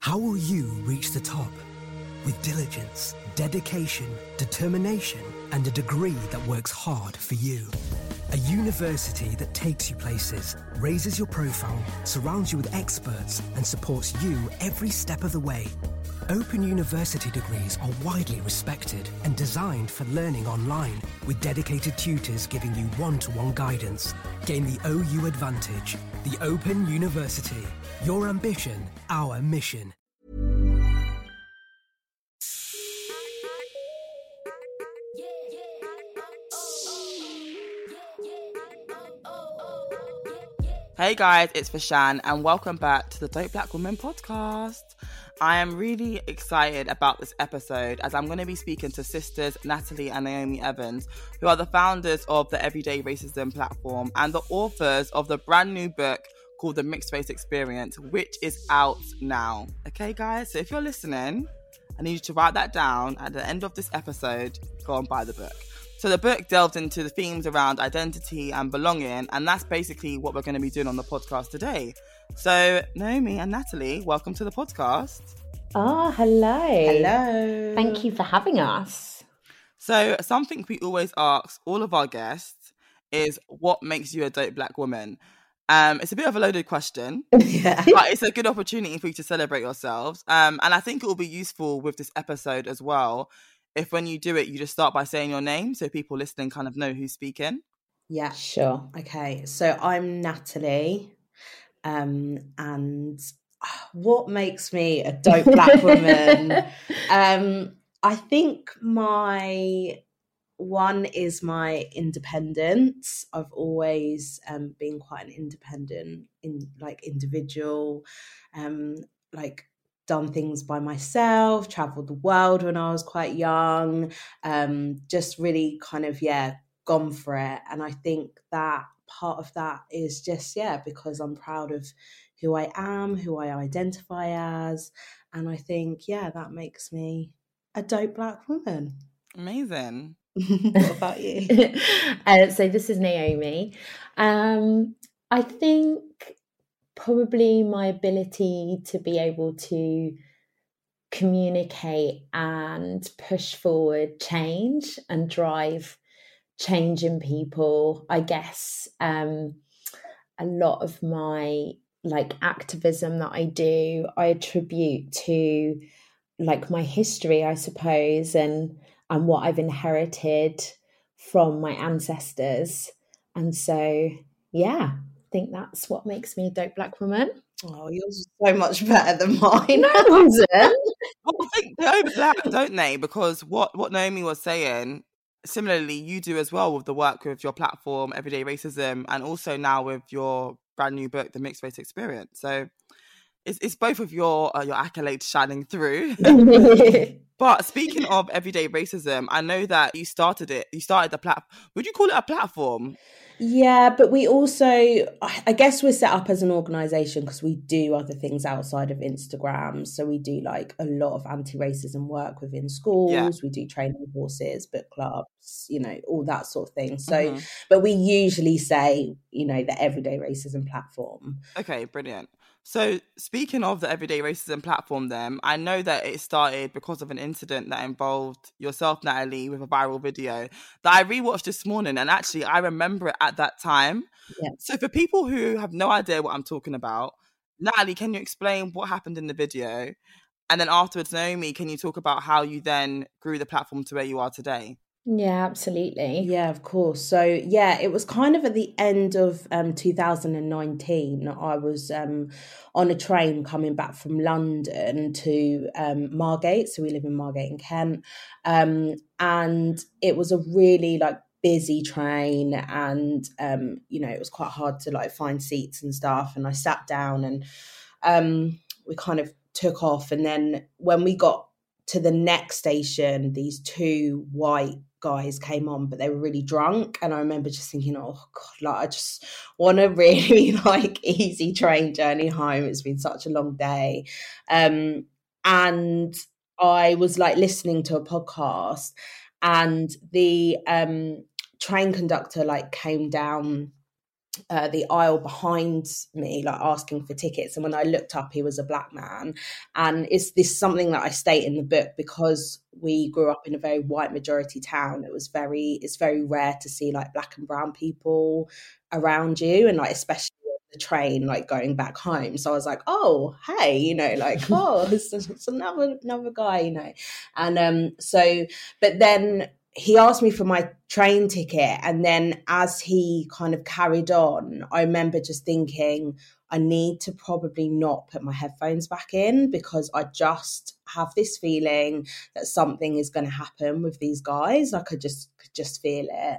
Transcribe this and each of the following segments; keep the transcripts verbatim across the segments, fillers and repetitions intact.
How will you reach the top? With diligence, dedication, determination, and a degree that works hard for you. A university that takes you places, raises your profile, surrounds you with experts, and supports you every step of the way. Open University degrees are widely respected and designed for learning online, with dedicated tutors giving you one-to-one guidance. Gain the O U advantage. The Open University. Your ambition, our mission. Hey guys, it's Fashan and welcome back to the Dope Black Woman podcast. I am really excited about this episode as I'm going to be speaking to sisters Natalie and Naomi Evans, who are the founders of the Everyday Racism platform and the authors of the brand new book called The Mixed Race Experience, which is out now. Okay guys, so if you're listening, I need you to write that down. At the end of this episode, go and buy the book. So the book delved into the themes around identity and belonging, and that's basically what we're going to be doing on the podcast today. So Naomi and Natalie, welcome to the podcast. Oh, hello. Hello. Thank you for having us. So something we always ask all of our guests is, what makes you a dope black woman? Um, it's a bit of a loaded question, Yeah. but it's a good opportunity for you to celebrate yourselves. Um, and I think it will be useful with this episode as well, if when you do it, you just start by saying your name so people listening kind of know who's speaking. Yeah. Sure. Okay. So I'm Natalie. Um, and what makes me a dope black woman? um, I think my one is my independence. I've always um, been quite an independent, in like individual, um, like done things by myself, traveled the world when I was quite young, um, just really kind of, yeah, gone for it. And I think that part of that is just, yeah, because I'm proud of who I am, who I identify as. And I think, yeah, that makes me a dope black woman. Amazing. What about you? uh, so this is Naomi. Um, I think probably my ability to be able to communicate and push forward change and drive change in people. I guess um, a lot of my like activism that I do, I attribute to like my history, I suppose, and and what I've inherited from my ancestors. And so, yeah, I think that's what makes me a dope black woman. Oh, yours is so much better than mine. No, it wasn't. Well, I think they overlap, don't they? Because what, what Naomi was saying, similarly, you do as well with the work with your platform, Everyday Racism, and also now with your brand new book, The Mixed Race Experience. So it's it's both of your uh, your accolades shining through. But speaking of Everyday Racism, I know that you started it. You started the platform. Would you call it a platform? Yeah, but we also, I guess we're set up as an organisation because we do other things outside of Instagram. So we do like a lot of anti-racism work within schools. Yeah. We do training courses, book clubs, you know, all that sort of thing. So, Mhm. but we usually say, you know, the Everyday Racism platform. Okay, brilliant. So speaking of the Everyday Racism platform then, I know that it started because of an incident that involved yourself, Natalie, with a viral video that I rewatched this morning, and actually I remember it at that time. Yeah. So for people who have no idea what I'm talking about, Natalie, can you explain what happened in the video? And then afterwards, Naomi, can you talk about how you then grew the platform to where you are today? Yeah, absolutely. Yeah, of course. So, yeah, it was kind of at the end of um, two thousand nineteen. I was um, on a train coming back from London to um, Margate. So we live in Margate in Kent. Um, and it was a really like busy train, and, um, you know, it was quite hard to like find seats and stuff. And I sat down and um, we kind of took off. And then when we got to the next station, these two white guys came on, but they were really drunk. And I remember just thinking, oh God, like I just want a really like easy train journey home. It's been such a long day. Um, and I was like listening to a podcast, and the um, train conductor like came down uh, the aisle behind me, like asking for tickets. And when I looked up, he was a black man. And it's this something that I state in the book, because we grew up in a very white majority town. It was very, it's very rare to see like black and brown people around you, and like especially the train, like going back home. So I was like, oh, hey, you know, like, oh, it's, it's another another guy, you know. And um, so, but then he asked me for my train ticket, and then as he kind of carried on, I remember just thinking, I need to probably not put my headphones back in, because I just have this feeling that something is going to happen with these guys. Like I just could just feel it.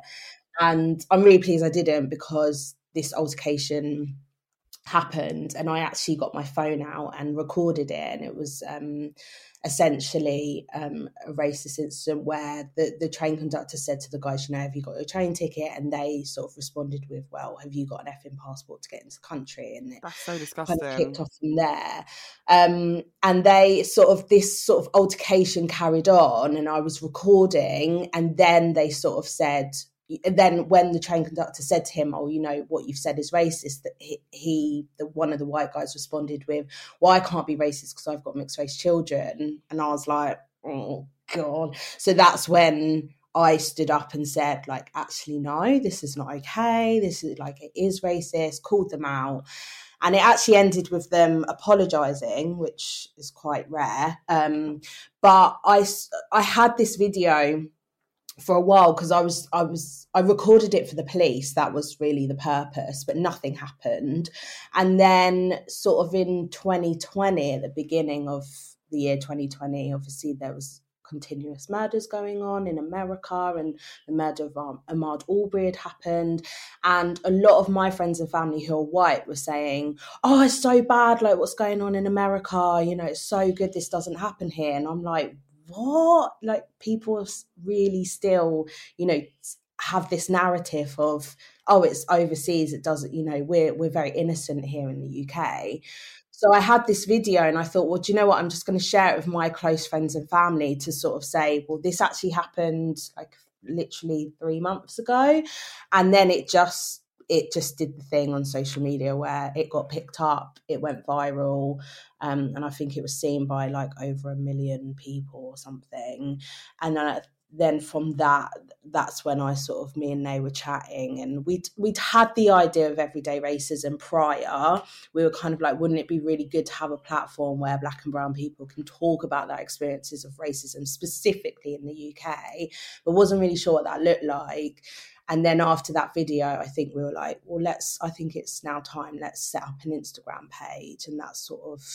And I'm really pleased I didn't, because this altercation happened and I actually got my phone out and recorded it. And it was um, essentially um, a racist incident where the, the train conductor said to the guys, you know, have you got your train ticket? And they sort of responded with, well, have you got an effing passport to get into the country? And it That's so disgusting. kind of kicked off from there. Um, and they sort of, this sort of altercation carried on, and I was recording, and then they sort of said, then when the train conductor said to him, oh, you know, what you've said is racist, that he, he the one of the white guys responded with, well, I can't be racist because I've got mixed race children. And I was like, oh God. So that's when I stood up and said, like, actually, no, this is not okay. This is like, it is racist, called them out. And it actually ended with them apologising, which is quite rare. Um, but I, I had this video for a while, because I was, I was, I recorded it for the police. That was really the purpose, but nothing happened. And then sort of in twenty twenty, at the beginning of the year twenty twenty, obviously there was continuous murders going on in America, and the murder of um, Ahmaud Arbery had happened. And a lot of my friends and family who are white were saying, oh, it's so bad, like what's going on in America, you know, it's so good this doesn't happen here. And I'm like, what? Like, people really still, you know, have this narrative of, oh, it's overseas, it doesn't, you know, we're we're very innocent here in the U K. So I had this video and I thought, well, do you know what? I'm just going to share it with my close friends and family to sort of say, well, this actually happened like literally three months ago. And then it just, it just did the thing on social media where it got picked up, it went viral. Um, and I think it was seen by like over a million people or something. And uh, then from that, that's when I sort of, me and Nay were chatting, and we'd, we'd had the idea of everyday racism prior. We were kind of like, wouldn't it be really good to have a platform where black and brown people can talk about their experiences of racism, specifically in the U K, but wasn't really sure what that looked like. And then after that video, I think we were like, well, let's, I think it's now time, let's set up an Instagram page. And that's sort of.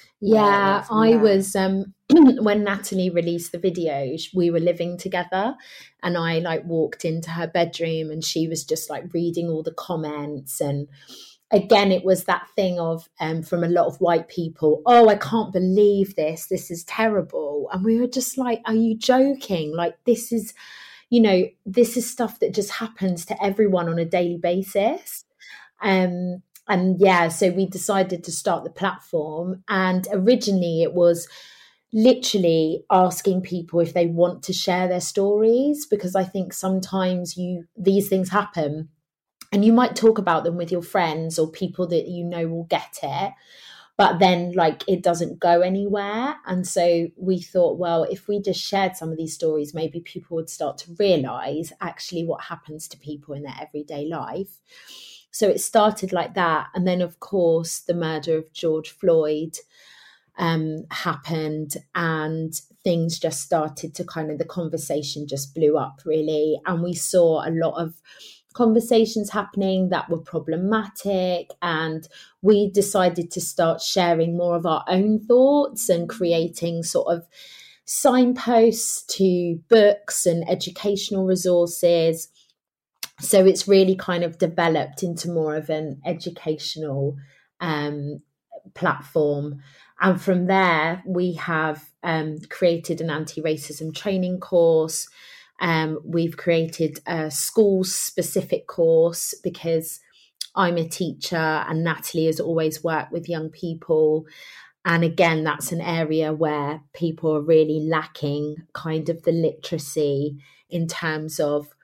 Yeah, uh, I was, um, when Natalie released the video, we were living together, and I like walked into her bedroom and she was just like reading all the comments. And again, it was that thing of, um, from a lot of white people, oh, I can't believe this, this is terrible. And we were just like, are you joking? Like, this is, you know, this is stuff that just happens to everyone on a daily basis. Um, and yeah, so we decided to start the platform. And originally it was literally asking people if they want to share their stories, because I think sometimes you these things happen and you might talk about them with your friends or people that you know will get it, but then like it doesn't go anywhere. And so we thought, well, if we just shared some of these stories, maybe people would start to realise actually what happens to people in their everyday life. So it started like that. And then, of course, the murder of George Floyd um, happened, and things just started to kind of, the conversation just blew up really. And we saw a lot of conversations happening that were problematic, and we decided to start sharing more of our own thoughts and creating sort of signposts to books and educational resources. So it's really kind of developed into more of an educational um, platform. And from there, we have um, created an anti-racism training course. Um, we've created a school-specific course because I'm a teacher and Natalie has always worked with young people. And again, that's an area where people are really lacking kind of the literacy in terms of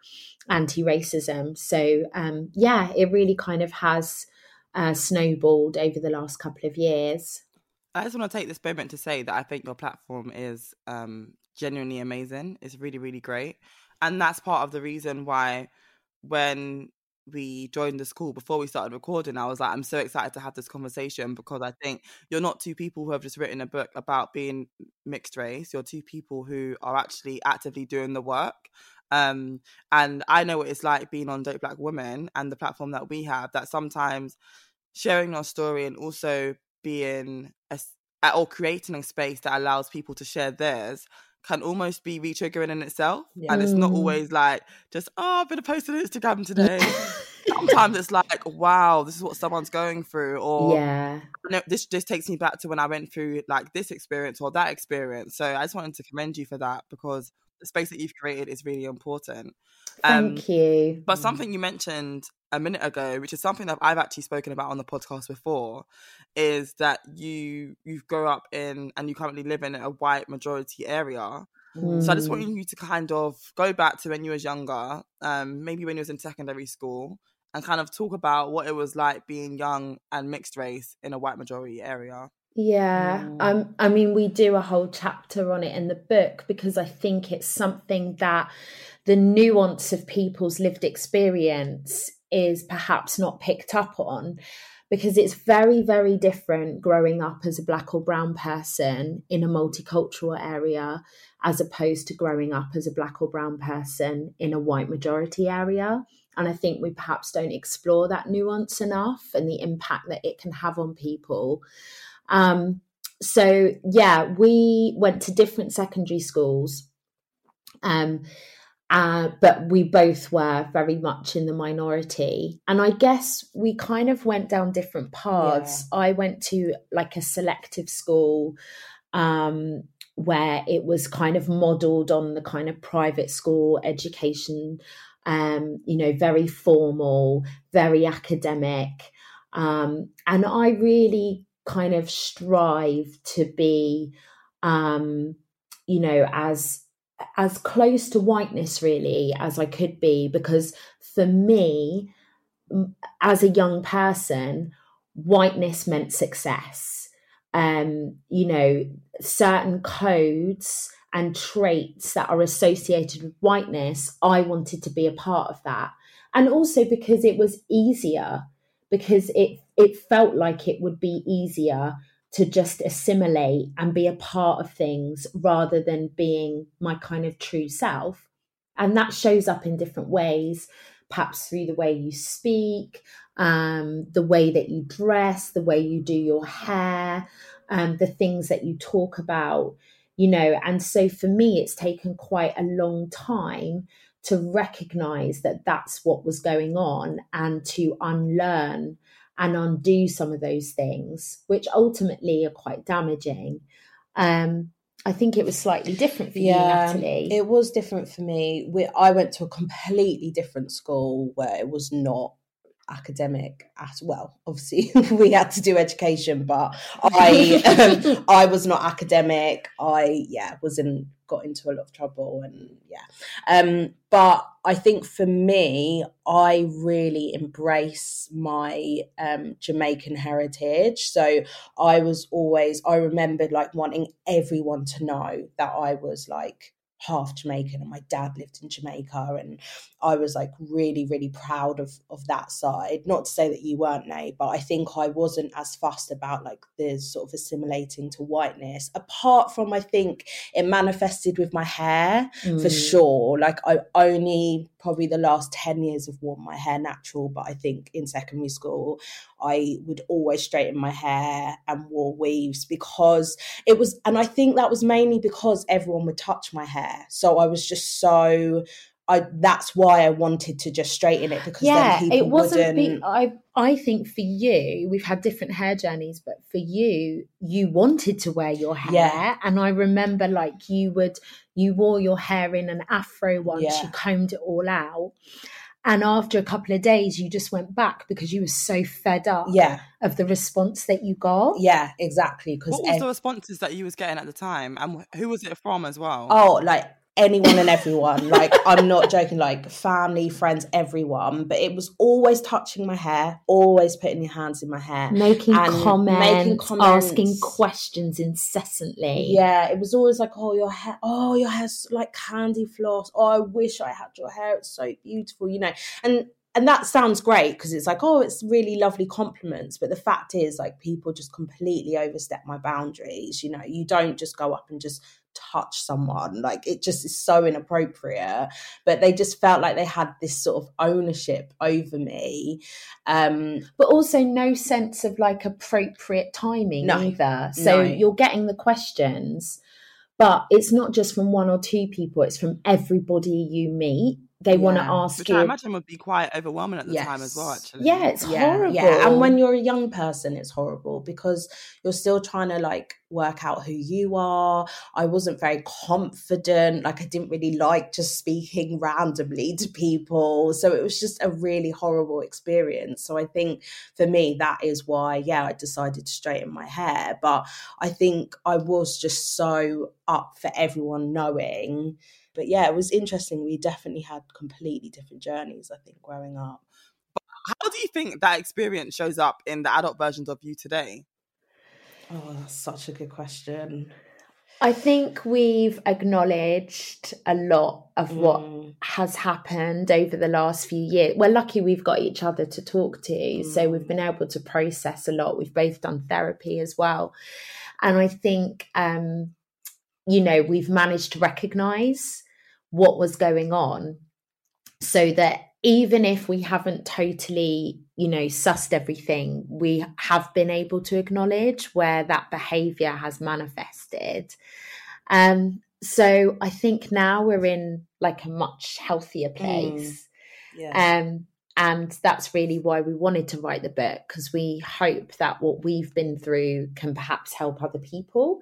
anti-racism. So um, yeah, it really kind of has uh, snowballed over the last couple of years. I just want to take this moment to say that I think your platform is um, genuinely amazing. It's really, really great. And that's part of the reason why when we joined the school, before we started recording, I was like, I'm so excited to have this conversation, because I think you're not two people who have just written a book about being mixed race. You're two people who are actually actively doing the work. Um, and I know what it's like being on Dope Black Women and the platform that we have, that sometimes sharing your story and also being a, or creating a space that allows people to share theirs can almost be re-triggering in itself. Yeah. And it's not always like just, oh, I've been posting on Instagram today. Sometimes it's like, wow, this is what someone's going through. Or yeah, no, this just takes me back to when I went through like this experience or that experience. So I just wanted to commend you for that, because the space that you've created is really important. Thank um, you. But something you mentioned a minute ago, which is something that I've actually spoken about on the podcast before, is that you you grow up in and you currently live in a white majority area. Mm. So I just wanted you to kind of go back to when you was younger, um, maybe when you was in secondary school, and kind of talk about what it was like being young and mixed race in a white majority area. Yeah, mm. um, I mean, we do a whole chapter on it in the book, because I think it's something that the nuance of people's lived experience is perhaps not picked up on, because it's very, very different growing up as a Black or brown person in a multicultural area as opposed to growing up as a Black or brown person in a white majority area. And I think we perhaps don't explore that nuance enough and the impact that it can have on people. Um, so, yeah, we went to different secondary schools, um, uh, but we both were very much in the minority. And I guess we kind of went down different paths. Yeah. I went to like a selective school um, where it was kind of modelled on the kind of private school education, um, you know, very formal, very academic. Um, and I really kind of strive to be, um, you know, as as close to whiteness really as I could be, because for me, as a young person, whiteness meant success. Um, you know, certain codes and traits that are associated with whiteness, I wanted to be a part of that. And also because it was easier, because it it felt like it would be easier to just assimilate and be a part of things rather than being my kind of true self. And that shows up in different ways, perhaps through the way you speak, um, the way that you dress, the way you do your hair, um, the things that you talk about, you know. And so for me, it's taken quite a long time to recognize that that's what was going on and to unlearn and undo some of those things, which ultimately are quite damaging. Um, I think it was slightly different for yeah, you, Natalie. It was different for me. We, I went to a completely different school where it was not academic as well. Obviously, we had to do education, but I um, I was not academic. I yeah was in got into a lot of trouble, and yeah. Um, but I think for me, I really embrace my um, Jamaican heritage. So I was always, I remembered like wanting everyone to know that I was like half Jamaican and my dad lived in Jamaica, and I was like really really proud of of that side. Not to say that you weren't, Nate, but I think I wasn't as fussed about like the sort of assimilating to whiteness, apart from I think it manifested with my hair mm. for sure. Like I only probably the last ten years have worn my hair natural, but I think in secondary school I would always straighten my hair and wore weaves because it was, and I think that was mainly because everyone would touch my hair. So I was just so, I that's why I wanted to just straighten it, because yeah, then people it wasn't wouldn't. Be, I I think for you, we've had different hair journeys, but for you, you wanted to wear your hair, yeah. and I remember like you would, you wore your hair in an afro once, yeah. you combed it all out. And after a couple of days, you just went back because you were so fed up yeah. of the response that you got. Yeah, exactly. What was ev- the responses that you was getting at the time? And who was it from as well? Oh, like anyone and everyone. Like, I'm not joking, like family, friends, everyone. But it was always touching my hair, always putting your hands in my hair, making comments, making comments, asking questions incessantly. Yeah, it was always like, oh, your hair, oh, your hair's like candy floss. Oh, I wish I had your hair. It's so beautiful, you know. And and that sounds great because it's like, oh, it's really lovely compliments. But the fact is, like, people just completely overstep my boundaries. You know, you don't just go up and just touch someone. Like, it just is so inappropriate. But they just felt like they had this sort of ownership over me. Um, but also no sense of like appropriate timing no, either. So no. You're getting the questions, but it's not just from one or two people, it's from everybody you meet. They yeah. want to ask Which you. I imagine would be quite overwhelming at the yes. time as well, actually. Yeah, it's yeah, horrible. Yeah, and when you're a young person, it's horrible because you're still trying to like work out who you are. I wasn't very confident. Like, I didn't really like just speaking randomly to people. So it was just a really horrible experience. So I think for me, that is why, yeah, I decided to straighten my hair. But I think I was just so up for everyone knowing. But yeah, it was interesting. We definitely had completely different journeys, I think, growing up. But how do you think that experience shows up in the adult versions of you today? Oh, that's such a good question. I think we've acknowledged a lot of what mm. has happened over the last few years. We're lucky we've got each other to talk to. Mm. So we've been able to process a lot. We've both done therapy as well. And I think, um, you know, we've managed to recognise what was going on so that even if we haven't totally, you know, sussed everything, we have been able to acknowledge where that behaviour has manifested. Um, so I think now we're in like a much healthier place. Mm, yeah. Um, and that's really why we wanted to write the book, because we hope that what we've been through can perhaps help other people.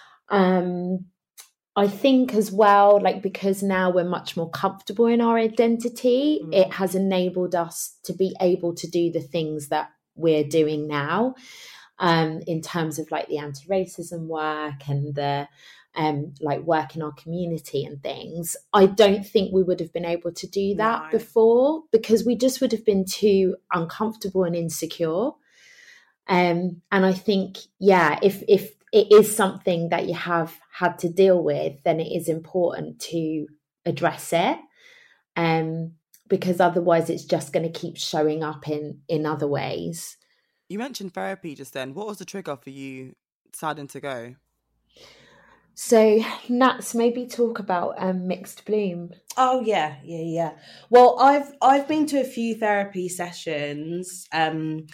Um, I think as well, like, because now we're much more comfortable in our identity, mm. it has enabled us to be able to do the things that we're doing now, um, in terms of like the anti-racism work and the um, like work in our community and things. I don't think we would have been able to do that no. before, because we just would have been too uncomfortable and insecure. Um, and I think, yeah, if if it is something that you have had to deal with, then it is important to address it, um, because otherwise it's just going to keep showing up in, in other ways. You mentioned therapy just then. What was the trigger for you deciding to go? So, Nats, maybe talk about um, Mixed Bloom. Oh yeah, yeah, yeah. Well, I've I've been to a few therapy sessions, um,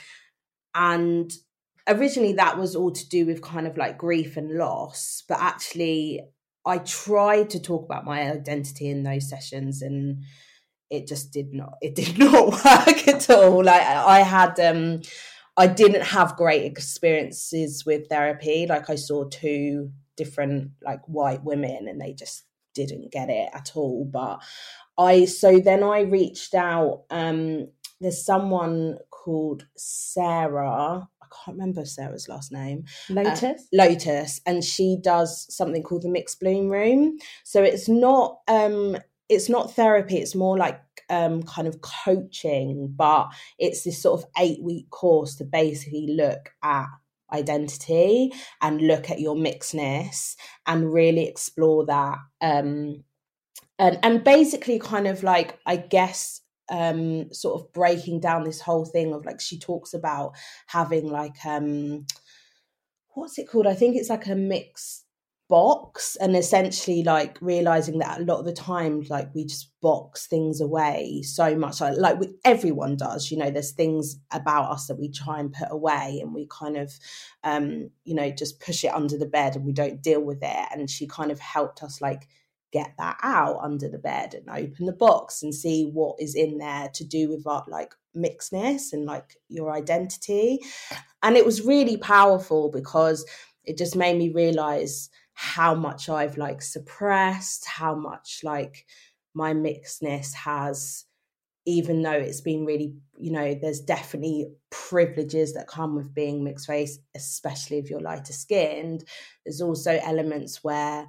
and originally that was all to do with kind of like grief and loss, but actually I tried to talk about my identity in those sessions and it just did not, it did not work at all. Like I had, um, I didn't have great experiences with therapy. Like I saw two different like white women and they just didn't get it at all. But I, so then I reached out, um, there's someone called Sarah, I can't remember Sarah's last name. Lotus? Uh, Lotus. And she does something called the Mixed Bloom Room. So it's not um it's not therapy, it's more like um kind of coaching, but it's this sort of eight week course to basically look at identity and look at your mixedness and really explore that. Um and and basically kind of like, I guess, um sort of breaking down this whole thing of like, she talks about having like um what's it called, I think it's like a mixed box, and essentially like realizing that a lot of the time like we just box things away so much, like, like we, everyone does, you know, there's things about us that we try and put away and we kind of um you know just push it under the bed and we don't deal with it. And she kind of helped us like get that out under the bed and open the box and see what is in there to do with our like mixedness and like your identity. And it was really powerful because it just made me realize how much I've like suppressed, how much like my mixedness has, even though it's been really, you know, there's definitely privileges that come with being mixed race, especially if you're lighter skinned. There's also elements where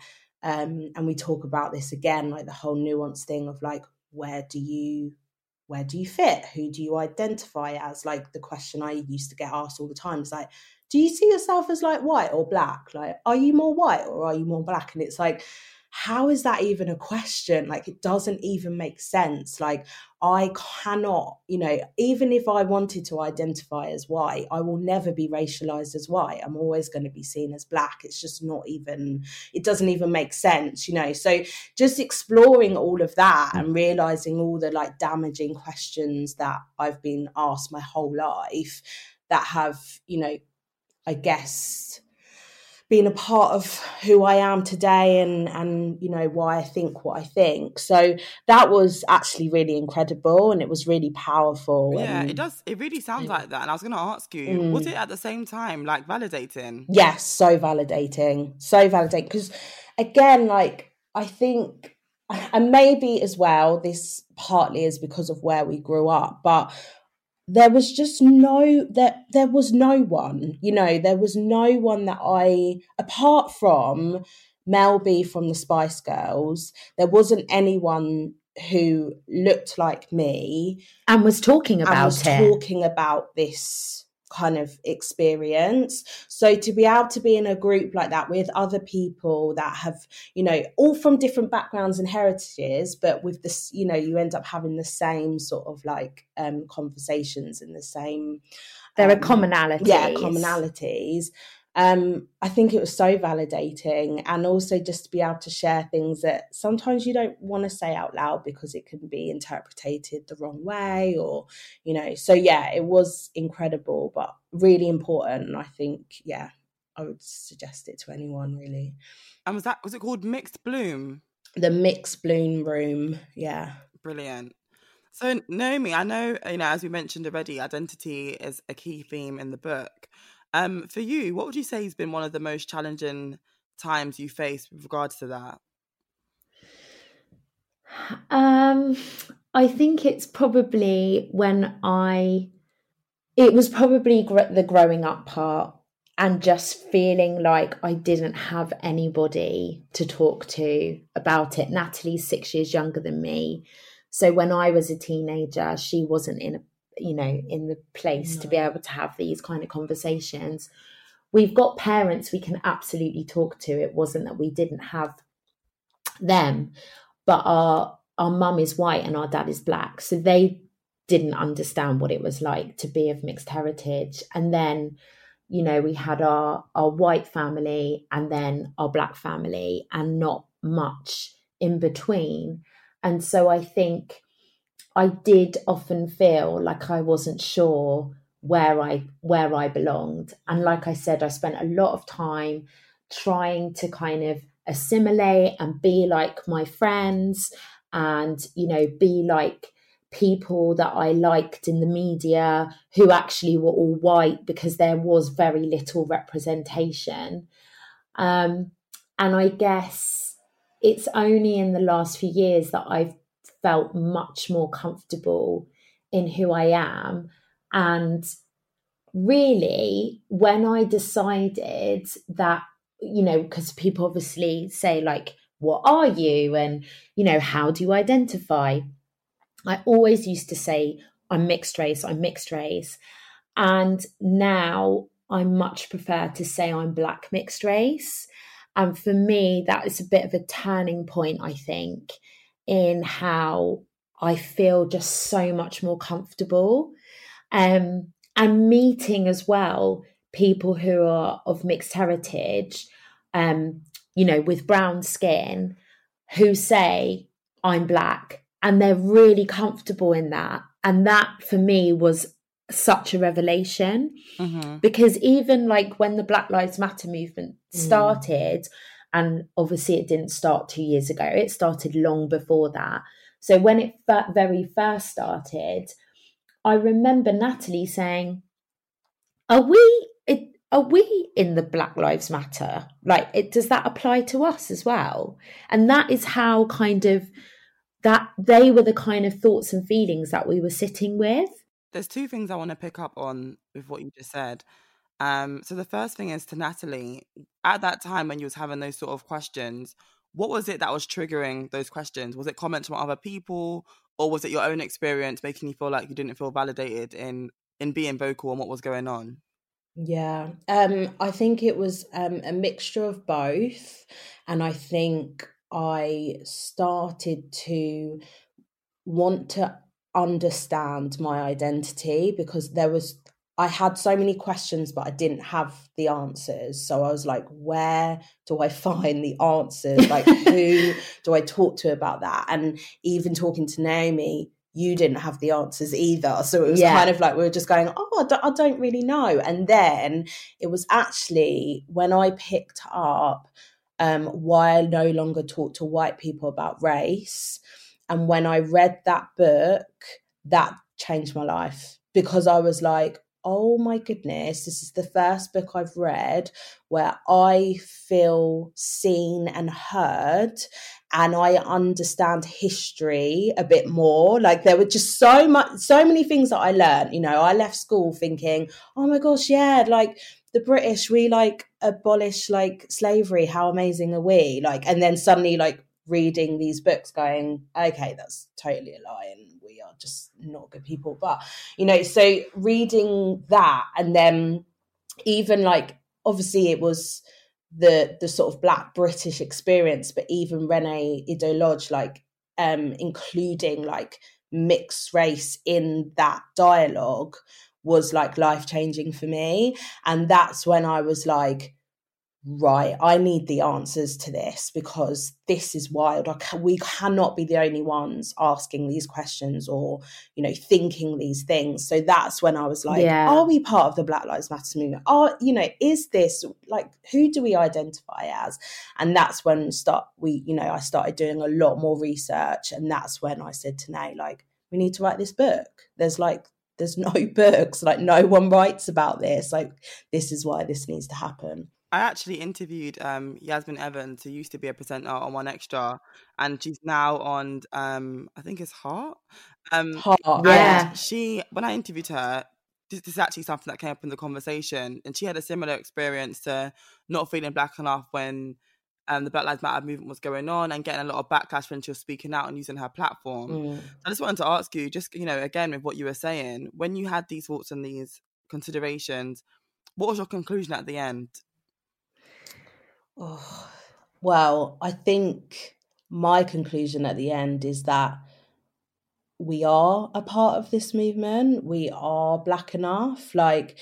Um, and we talk about this again, like the whole nuance thing of like, where do you where do you fit? Who do you identify as? Like the question I used to get asked all the time is like, do you see yourself as like white or black? Like, are you more white or are you more black? And it's like, how is that even a question? Like, it doesn't even make sense. Like, I cannot, you know, even if I wanted to identify as white, I will never be racialized as white. I'm always going to be seen as black. It's just not even, it doesn't even make sense, you know. So just exploring all of that and realizing all the like damaging questions that I've been asked my whole life that have, you know, I guess, being a part of who I am today and, and, you know, why I think what I think. So that was actually really incredible and it was really powerful. Yeah, and, it does. It really sounds like that. And I was going to ask you, Mm. was it at the same time like validating? Yes, so validating, so validating. Because again, like, I think, and maybe as well, this partly is because of where we grew up, but there was just no, there, there was no one, you know, there was no one that I, apart from Mel B from the Spice Girls, there wasn't anyone who looked like me And was talking about and was it. talking about this kind of experience. So to be able to be in a group like that with other people that have, you know, all from different backgrounds and heritages, but with this, you know, you end up having the same sort of like um conversations and the same There um, are commonalities. Yeah, commonalities. Um, I think it was so validating, and also just to be able to share things that sometimes you don't want to say out loud because it can be interpreted the wrong way, or, you know, so yeah, it was incredible, but really important. And I think, yeah, I would suggest it to anyone really. And was that, was it called Mixed Bloom? The Mixed Bloom Room, yeah. Brilliant. So Naomi, I know, you know, as we mentioned already, identity is a key theme in the book. Um, for you, what would you say has been one of the most challenging times you faced with regards to that? Um, I think it's probably when I, it was probably gr- the growing up part and just feeling like I didn't have anybody to talk to about it. Natalie's six years younger than me. So when I was a teenager, she wasn't in a, you know, in the place No. to be able to have these kind of conversations. We've got parents we can absolutely talk to. It wasn't that we didn't have them, but our our mum is white and our dad is black, so they didn't understand what it was like to be of mixed heritage. And then, you know, we had our our white family and then our black family, and not much in between. And so I think I did often feel like I wasn't sure where I where I belonged. And like I said, I spent a lot of time trying to kind of assimilate and be like my friends, and, you know, be like people that I liked in the media who actually were all white, because there was very little representation. Um, and I guess it's only in the last few years that I've felt much more comfortable in who I am. And really, when I decided that, you know, because people obviously say like, what are you? And, you know, how do you identify? I always used to say, I'm mixed race, I'm mixed race. And now I much prefer to say I'm black mixed race. And for me, that is a bit of a turning point, I think, in how I feel just so much more comfortable. Um, and meeting as well people who are of mixed heritage, um, you know, with brown skin, who say, I'm black, and they're really comfortable in that. And that for me was such a revelation, Mm-hmm. because even like when the Black Lives Matter movement started, mm. and obviously it didn't start two years ago, it started long before that. So when it f- very first started, I remember Natalie saying, are we, it, are we in the Black Lives Matter? Like, it, does that apply to us as well? And that is how kind of, that they were the kind of thoughts and feelings that we were sitting with. There's two things I want to pick up on with what you just said. Um, so the first thing is to Natalie, at that time when you was having those sort of questions, what was it that was triggering those questions? Was it comments from other people, or was it your own experience making you feel like you didn't feel validated in in being vocal and what was going on? Yeah, um, I think it was um, a mixture of both. And I think I started to want to understand my identity, because there was, I had so many questions, but I didn't have the answers. So I was like, where do I find the answers? Like, who do I talk to about that? And even talking to Naomi, you didn't have the answers either. So it was yeah. kind of like we were just going, oh, I don't, I don't really know. And then it was actually when I picked up um, Why I No Longer Talk to White People About Race. And when I read that book, that changed my life, because I was like, oh my goodness, this is the first book I've read where I feel seen and heard, and I understand history a bit more. Like, there were just so much, so many things that I learned. You know, I left school thinking, oh my gosh, yeah, like the British, we like abolish like slavery. How amazing are we? Like, and then suddenly like reading these books going, okay, that's totally a lie, and we are just not good people. But, you know, so reading that, and then even like, obviously it was the the sort of Black British experience, but even Renee Ido-Lodge, like um including like mixed race in that dialogue was like life-changing for me. And that's when I was like, right, I need the answers to this, because this is wild. I can, we cannot be the only ones asking these questions or, you know, thinking these things. So that's when I was like, yeah. are we part of the Black Lives Matter movement? Are, you know, is this like, who do we identify as? And that's when start we, you know, I started doing a lot more research. And that's when I said to Nay, like, we need to write this book. There's like, there's no books, like no one writes about this. Like, this is why this needs to happen. I actually interviewed um, Yasmin Evans, who used to be a presenter on One Extra, and she's now on, um, I think it's Heart. Um, Heart, yeah. She, when I interviewed her, this, this is actually something that came up in the conversation, and she had a similar experience to not feeling Black enough when um, the Black Lives Matter movement was going on, and getting a lot of backlash when she was speaking out and using her platform. Mm. I just wanted to ask you, just, you know, again, with what you were saying, when you had these thoughts and these considerations, what was your conclusion at the end? Oh, well, I think my conclusion at the end is that we are a part of this movement. We are Black enough. Like,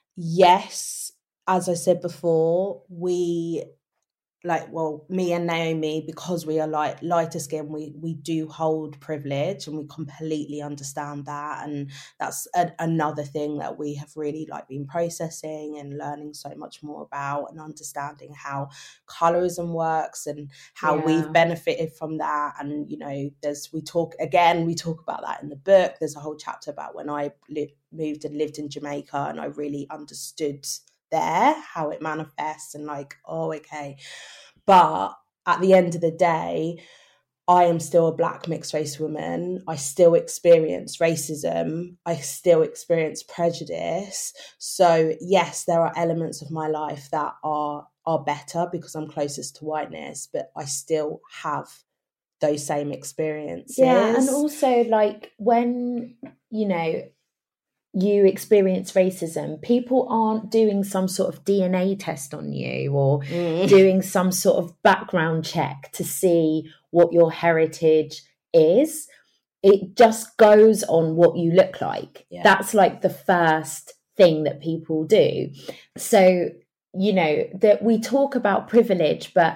yes, as I said before, we like, well, me and Naomi, because we are like lighter skin, we we do hold privilege, and we completely understand that. And that's a, another thing that we have really like been processing and learning so much more about, and understanding how colorism works and how yeah. we've benefited from that. And, you know, there's, we talk, again, we talk about that in the book. There's a whole chapter about when I li- moved and lived in Jamaica, and I really understood there how it manifests, and like, oh, okay. But at the end of the day, I am still a Black mixed race woman. I still experience racism. I still experience prejudice. So yes, there are elements of my life that are are better because I'm closest to whiteness, but I still have those same experiences. Yeah, and also like when, you know, you experience racism, people aren't doing some sort of D N A test on you, or mm. doing some sort of background check to see what your heritage is. It just goes on what you look like. Yeah. That's like the first thing that people do. So, you know, that we talk about privilege, but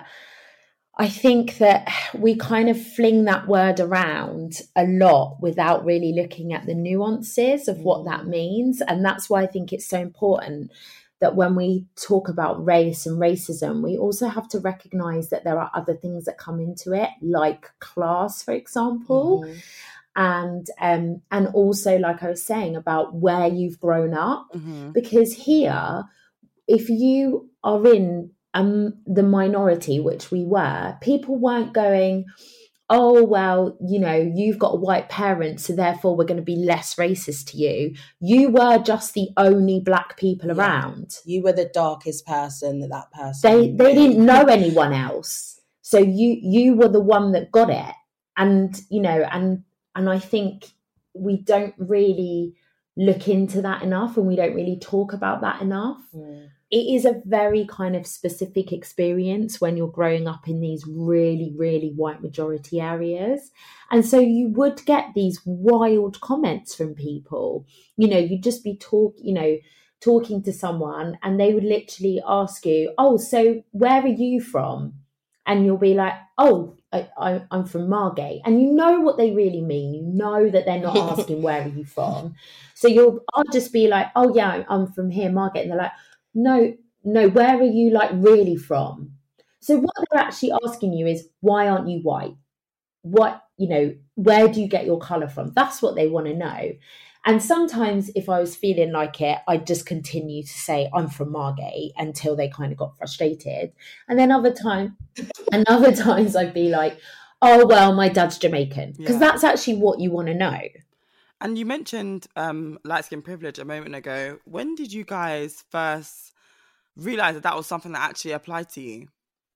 I think that we kind of fling that word around a lot without really looking at the nuances of what that means. And that's why I think it's so important that when we talk about race and racism, we also have to recognize that there are other things that come into it, like class, for example. Mm-hmm. And um, and also, like I was saying, about where you've grown up. Mm-hmm. Because here, if you are in Um, the minority, which we were, people weren't going, oh, well, you know, you've got a white parent, so therefore we're going to be less racist to you. You were just the only Black people around. Yeah. You were the darkest person that that person They, they didn't know anyone else. So you you were the one that got it. And, you know, and and I think we don't really look into that enough, and we don't really talk about that enough. Mm. It is a very kind of specific experience when you're growing up in these really, really white majority areas. And so you would get these wild comments from people. You know, you'd just be talk, you know, talking to someone, and they would literally ask you, oh, so where are you from? And you'll be like, oh, I, I, I'm from Margate. And you know what they really mean. You know that they're not asking, where are you from? So you'll, I'll just be like, oh, yeah, I'm from here, Margate. And they're like, no, no, where are you like really from? So what they're actually asking you is, why aren't you white? What, you know, where do you get your colour from? That's what they want to know. And sometimes if I was feeling like it, I'd just continue to say I'm from Margate until they kind of got frustrated. And then other time, and other times I'd be like, oh, well, my dad's Jamaican. Because yeah. that's actually what you want to know. And you mentioned um, light skin privilege a moment ago. When did you guys first realise that that was something that actually applied to you?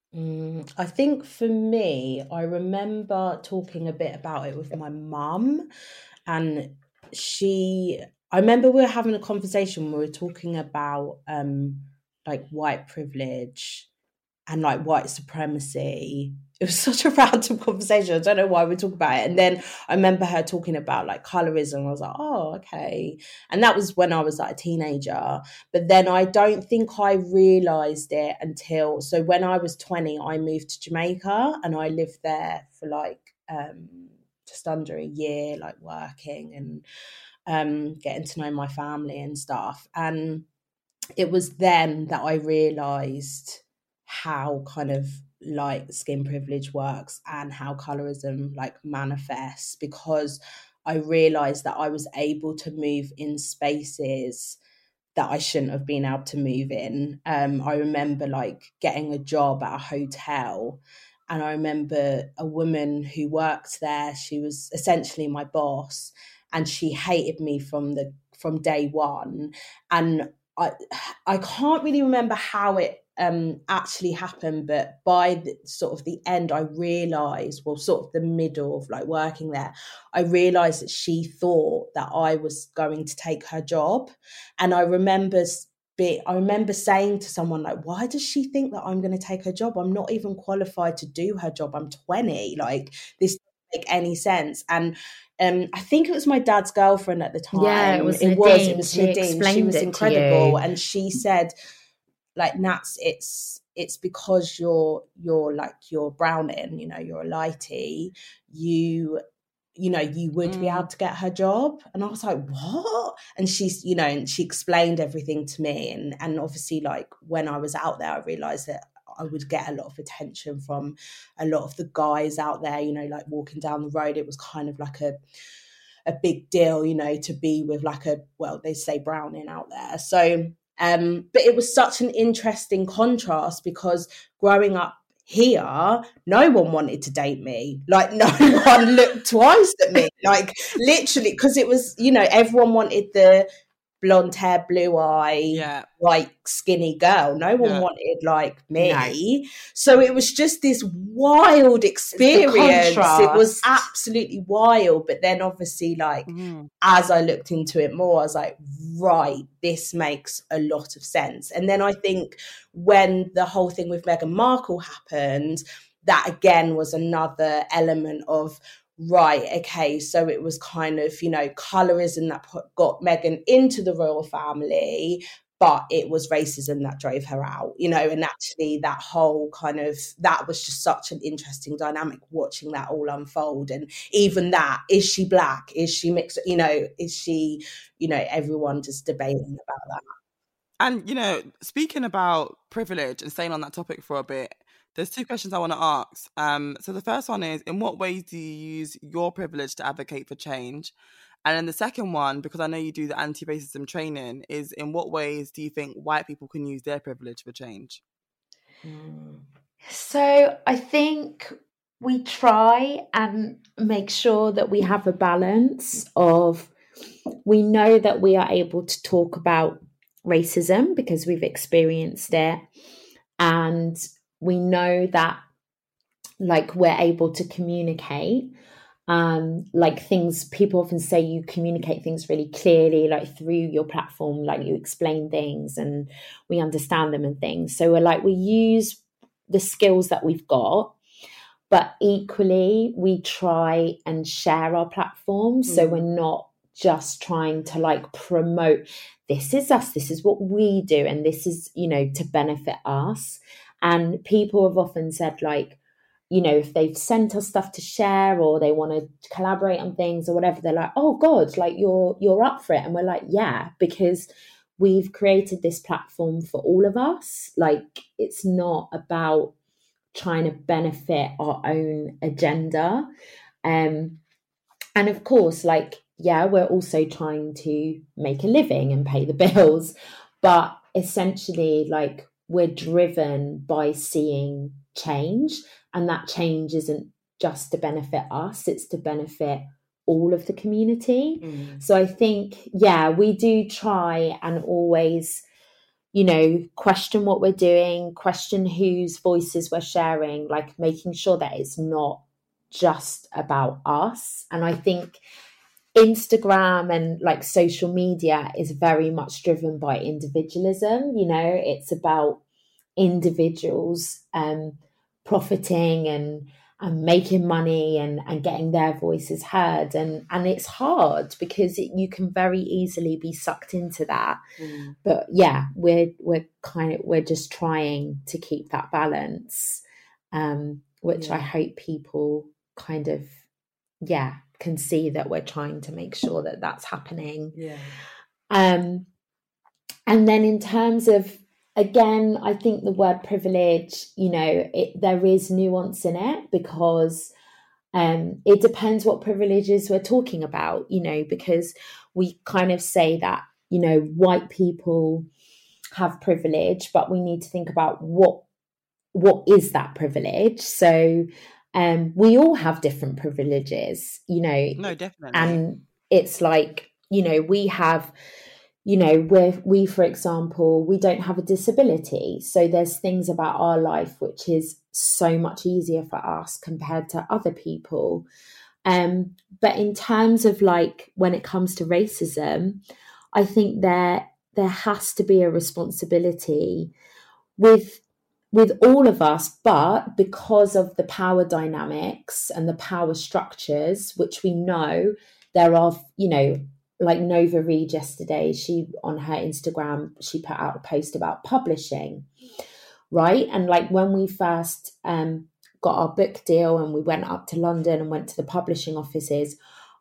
Mm, I think for me, I remember talking a bit about it with my mum, and she, I remember we were having a conversation, we were talking about um, like white privilege and like white supremacy. It was such a random conversation. I don't know why we talk about it. And then I remember her talking about like colorism. I was like, oh, okay. And that was when I was like a teenager. But then I don't think I realised it until, so when I was twenty, I moved to Jamaica, and I lived there for like um, just under a year, like working and um, getting to know my family and stuff. And it was then that I realised how kind of light skin privilege works and how colorism like manifests, because I realized that I was able to move in spaces that I shouldn't have been able to move in. Um, I remember like getting a job at a hotel, and I remember a woman who worked there. She was essentially my boss, and she hated me from the from day one. And I I can't really remember how it um actually happened, but by the, sort of the end, I realized, well, sort of the middle of like working there, I realized that she thought that I was going to take her job. And I remember be, I remember saying to someone like, why does she think that I'm going to take her job? I'm not even qualified to do her job. I'm twenty. Like, this doesn't make any sense. And Um, I think it was my dad's girlfriend at the time. Yeah, it was it Nadine. Was, it was she Nadine. She was incredible. And she said, like, Nats, it's it's because you're you're like you're browning, you know, you're a lighty, you you know, you would mm. be able to get her job. And I was like, what? And she's, you know, and she explained everything to me. And and obviously, like, when I was out there, I realized that I would get a lot of attention from a lot of the guys out there, you know, like walking down the road. It was kind of like a a big deal, you know, to be with like a, well, they say browning out there. So, um, but it was such an interesting contrast, because growing up here, no one wanted to date me. Like, no one looked twice at me, like literally, because it was, you know, everyone wanted the blonde hair, blue eye, yeah. like skinny girl. No one yeah. wanted like me. No. So it was just this wild experience. It was absolutely wild. But then obviously, like, mm. as I looked into it more, I was like, right, this makes a lot of sense. And then I think when the whole thing with Meghan Markle happened, that again was another element of, right, okay, so it was kind of, you know, colorism that put, got Meghan into the royal family, but it was racism that drove her out, you know. And actually that whole kind of, that was just such an interesting dynamic, watching that all unfold. And even that, is she black? Is she mixed? You know, is she, you know, everyone just debating about that. And, you know, speaking about privilege and staying on that topic for a bit, there's two questions I want to ask. Um, so the first one is, in what ways do you use your privilege to advocate for change? And then the second one, because I know you do the anti-racism training, is in what ways do you think white people can use their privilege for change? So I think we try and make sure that we have a balance of, we know that we are able to talk about racism because we've experienced it, and we know that like we're able to communicate. Um, like things, people often say you communicate things really clearly, like through your platform, like you explain things and we understand them and things. So we're like, we use the skills that we've got, but equally we try and share our platform. Mm. So we're not just trying to like promote, this is us, this is what we do, and this is, you know, to benefit us. And people have often said like, you know, if they've sent us stuff to share or they want to collaborate on things or whatever, they're like, oh God, like you're you're up for it. And we're like, yeah, because we've created this platform for all of us. Like it's not about trying to benefit our own agenda. Um, and of course, like, yeah, we're also trying to make a living and pay the bills. But essentially, like, we're driven by seeing change. And that change isn't just to benefit us, it's to benefit all of the community. Mm. So I think, yeah, we do try and always, you know, question what we're doing, question whose voices we're sharing, like making sure that it's not just about us. And I think Instagram and like social media is very much driven by individualism. You know, it's about individuals um profiting and and making money and and getting their voices heard, and and it's hard because it, you can very easily be sucked into that. Mm. But yeah, we're we're kind of we're just trying to keep that balance, um which yeah. I hope people kind of yeah can see that we're trying to make sure that that's happening. Yeah. Um and then in terms of, again, I think the word privilege, you know, it, there is nuance in it because um, it depends what privileges we're talking about, you know, because we kind of say that, you know, white people have privilege, but we need to think about what what is that privilege. So um, we all have different privileges, you know. No, definitely. And it's like, you know, we have... You know, we're, we, for example, we don't have a disability. So there's things about our life which is so much easier for us compared to other people. Um, but in terms of like when it comes to racism, I think there there has to be a responsibility with with all of us, but because of the power dynamics and the power structures, which we know there are, you know, like Nova Reid yesterday, she on her Instagram, she put out a post about publishing, right? And like when we first um, got our book deal and we went up to London and went to the publishing offices,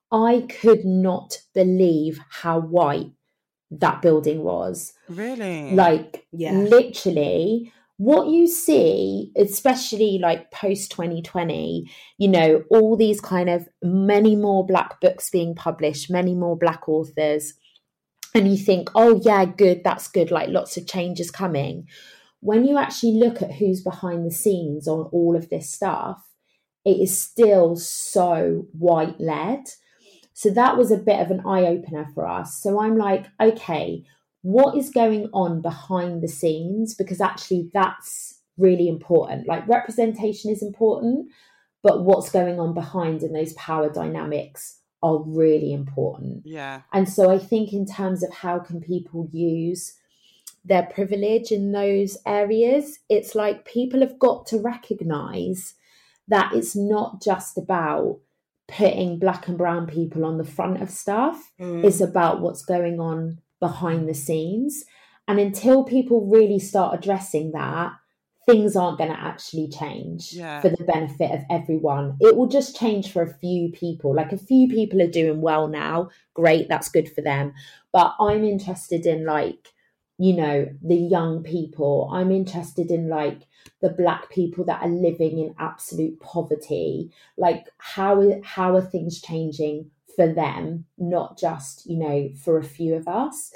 I could not believe how white that building was. Really? Like yeah. literally what you see, especially like post twenty twenty, you know, all these kind of many more Black books being published, many more Black authors. And you think, oh, yeah, good, that's good. Like lots of changes coming. When you actually look at who's behind the scenes on all of this stuff, it is still so white led. So that was a bit of an eye opener for us. So I'm like, okay, what is going on behind the scenes? Because actually that's really important. Like representation is important, but what's going on behind in those power dynamics are really important. Yeah. And so I think in terms of how can people use their privilege in those areas, it's like people have got to recognize that it's not just about putting Black and brown people on the front of stuff. Mm. It's about what's going on behind the scenes. And until people really start addressing that, things aren't going to actually change yeah. for the benefit of everyone. It will just change for a few people. Like a few people are doing well now. Great, that's good for them. But I'm interested in like, you know, the young people. I'm interested in like the Black people that are living in absolute poverty. Like how, how are things changing for them, not just, you know, for a few of us.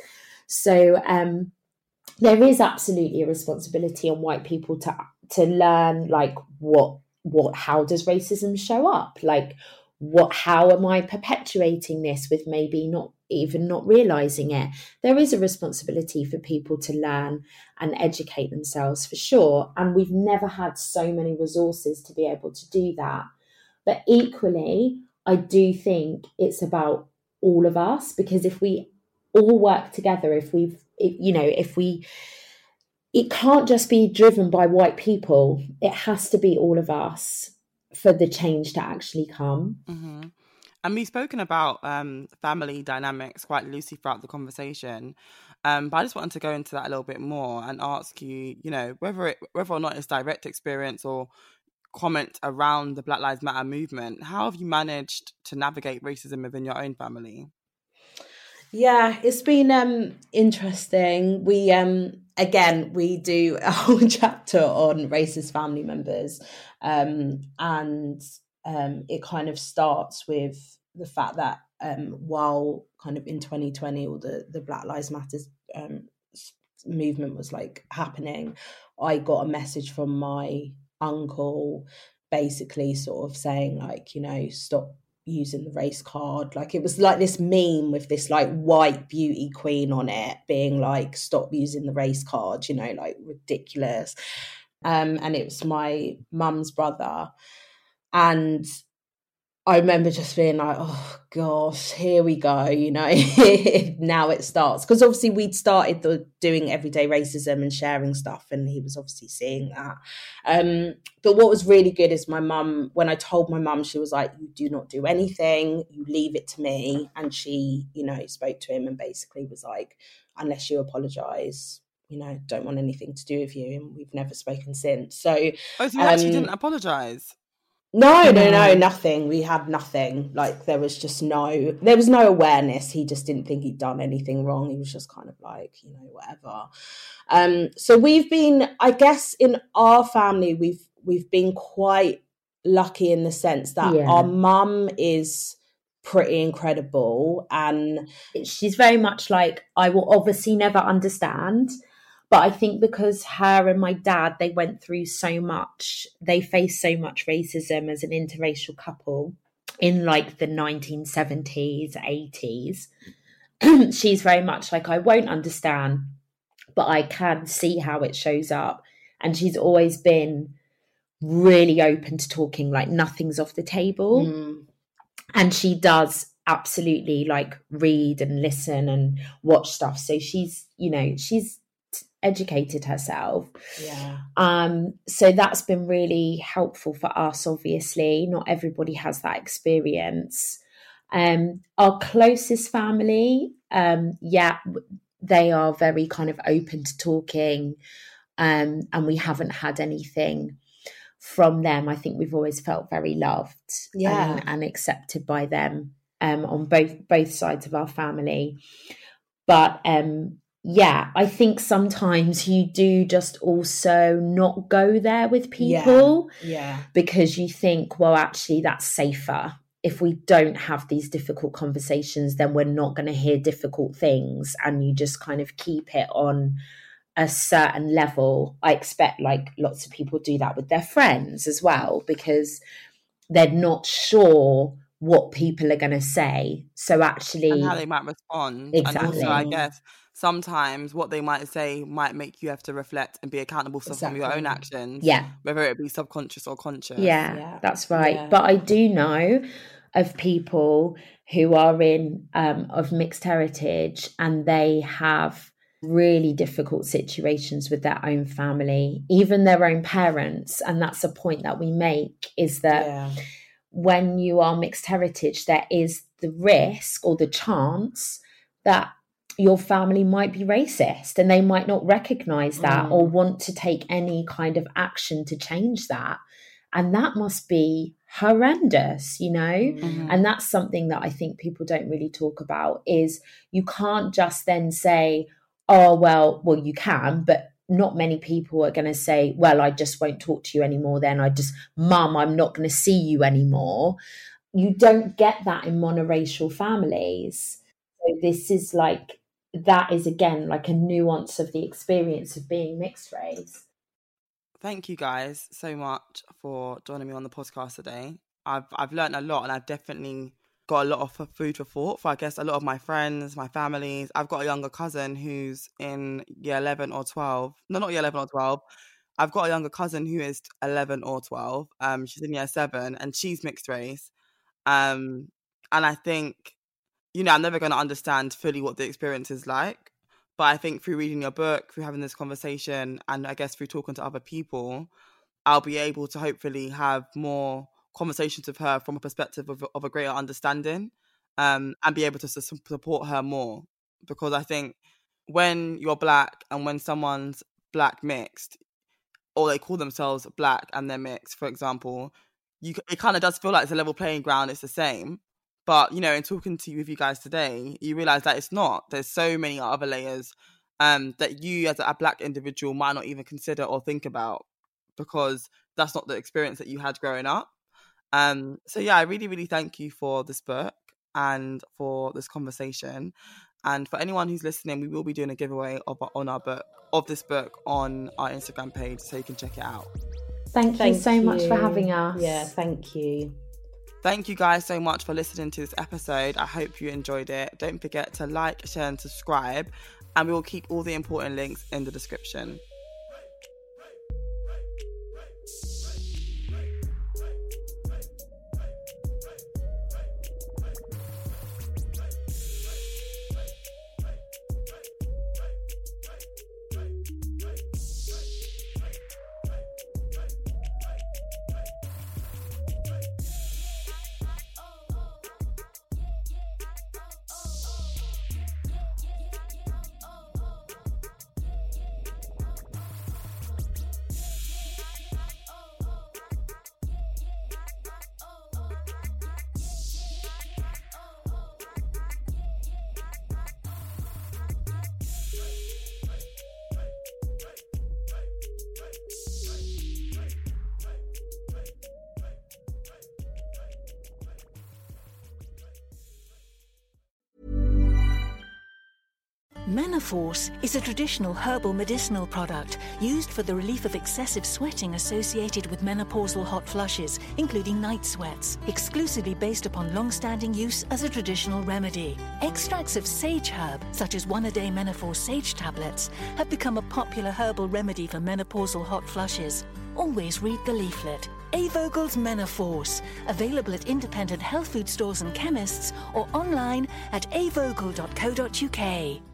So um, there is absolutely a responsibility on white people to to learn like what what how does racism show up? Like what how am I perpetuating this with maybe not even not realizing it. There is a responsibility for people to learn and educate themselves, for sure. And we've never had so many resources to be able to do that. But equally, I do think it's about all of us, because if we all work together, if we've, if, you know, if we, it can't just be driven by white people. It has to be all of us for the change to actually come. Mm-hmm. And we've spoken about um, family dynamics quite loosely throughout the conversation. Um, but I just wanted to go into that a little bit more and ask you, you know, whether it, whether or not it's direct experience or comment around the Black Lives Matter movement, how have you managed to navigate racism within your own family? Yeah, it's been um, interesting. We, um, again, we do a whole chapter on racist family members. Um, and um, it kind of starts with the fact that um, while kind of in twenty twenty, all the, the Black Lives Matter um, movement was like happening, I got a message from my uncle basically sort of saying like, you know, stop using the race card. Like, it was like this meme with this like white beauty queen on it being like, stop using the race card, you know, like ridiculous. Um, and it was my mum's brother. And I remember just being like, oh gosh, here we go, you know, now it starts. Because obviously we'd started the, doing everyday racism and sharing stuff, and he was obviously seeing that. Um, but what was really good is my mum, when I told my mum, she was like, you do not do anything, you leave it to me. And she, you know, spoke to him and basically was like, unless you apologise, you know, don't want anything to do with you. And we've never spoken since. So, oh, so you um, actually didn't apologise? No, no, no, nothing. We had nothing. Like, there was just no, there was no awareness. He just didn't think he'd done anything wrong. He was just kind of like, you know, whatever. Um, so we've been, I guess, in our family, we've we've been quite lucky in the sense that Yeah. our mum is pretty incredible, and she's very much like, I will obviously never understand. But I think because her and my dad, they went through so much, they faced so much racism as an interracial couple in like the nineteen seventies, eighties. She's very much like, I won't understand, but I can see how it shows up. And she's always been really open to talking, like nothing's off the table. Mm. And she does absolutely like read and listen and watch stuff. So she's, you know, she's educated herself. Yeah. Um, so that's been really helpful for us, obviously. Not everybody has that experience. Um, our closest family, um, yeah, they are very kind of open to talking, um, and we haven't had anything from them. I think we've always felt very loved Yeah. and, and accepted by them, um, on both both sides of our family. But um yeah, I think sometimes you do just also not go there with people. Yeah. Yeah. Because you think, well, actually, that's safer. If we don't have these difficult conversations, then we're not going to hear difficult things. And you just kind of keep it on a certain level. I expect like lots of people do that with their friends as well, because they're not sure what people are going to say. So actually... and how they might respond. Exactly. And also, I guess, sometimes what they might say might make you have to reflect and be accountable for some of your own actions. Yeah. Whether it be subconscious or conscious. Yeah, Yeah. that's right. Yeah. But I do know of people who are in um, of mixed heritage, and they have really difficult situations with their own family, even their own parents. And that's a point that we make, is that Yeah. when you are mixed heritage, there is the risk or the chance that your family might be racist, and they might not recognize that Mm. or want to take any kind of action to change that. And that must be horrendous, you know? Mm-hmm. And that's something that I think people don't really talk about, is you can't just then say, oh, well, well, you can, but not many people are going to say, well, I just won't talk to you anymore then. I just, mum, I'm not going to see you anymore. You don't get that in monoracial families. So this is like, that is again like a nuance of the experience of being mixed race. Thank you guys so much for joining me on the podcast today. I've I've learned a lot, and I've definitely got a lot of food for thought for, I guess, a lot of my friends, my families. I've got a younger cousin who's in year eleven or twelve. No, not year eleven or twelve. I've got a younger cousin who is eleven or twelve. Um, she's in year seven and she's mixed race. Um, and I think, you know, I'm never going to understand fully what the experience is like. But I think through reading your book, through having this conversation, and I guess through talking to other people, I'll be able to hopefully have more conversations with her from a perspective of, of a greater understanding, um, and be able to su- support her more. Because I think when you're Black and when someone's Black mixed, or they call themselves Black and they're mixed, for example, you it kind of does feel like it's a level playing ground, it's the same. But, you know, in talking to you with you guys today, you realise that it's not. There's so many other layers um, that you as a Black individual might not even consider or think about, because that's not the experience that you had growing up. Um, so, yeah, I really, really thank you for this book and for this conversation. And for anyone who's listening, we will be doing a giveaway of on our book, of this book on our Instagram page, so you can check it out. Thank, thank you so you. much for having us. Yeah, thank you. Thank you guys so much for listening to this episode. I hope you enjoyed it. Don't forget to like, share and subscribe. And we will keep all the important links in the description. Menaforce is a traditional herbal medicinal product used for the relief of excessive sweating associated with menopausal hot flushes, including night sweats, exclusively based upon long-standing use as a traditional remedy. Extracts of sage herb, such as one-a-day Menaforce sage tablets, have become a popular herbal remedy for menopausal hot flushes. Always read the leaflet. Avogel's Menaforce, available at independent health food stores and chemists or online at avogel dot co dot uk.